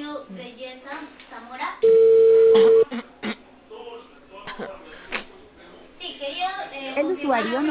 Antonio Belleza Zamora. Sí, quería El usuario confirmar. no